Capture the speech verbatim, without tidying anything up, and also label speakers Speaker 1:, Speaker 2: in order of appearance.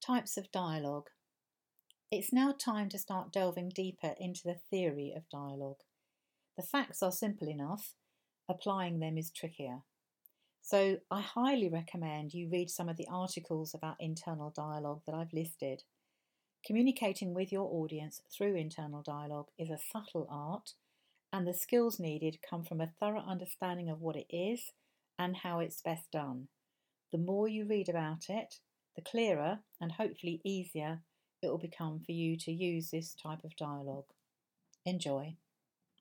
Speaker 1: Types of dialogue. It's now time to start delving deeper into the theory of dialogue. The facts are simple enough, applying them is trickier. So I highly recommend you read some of the articles about internal dialogue that I've listed. Communicating with your audience through internal dialogue is a subtle art, and the skills needed come from a thorough understanding of what it is and how it's best done. The more you read about it, the clearer and hopefully easier it will become for you to use this type of dialogue. Enjoy.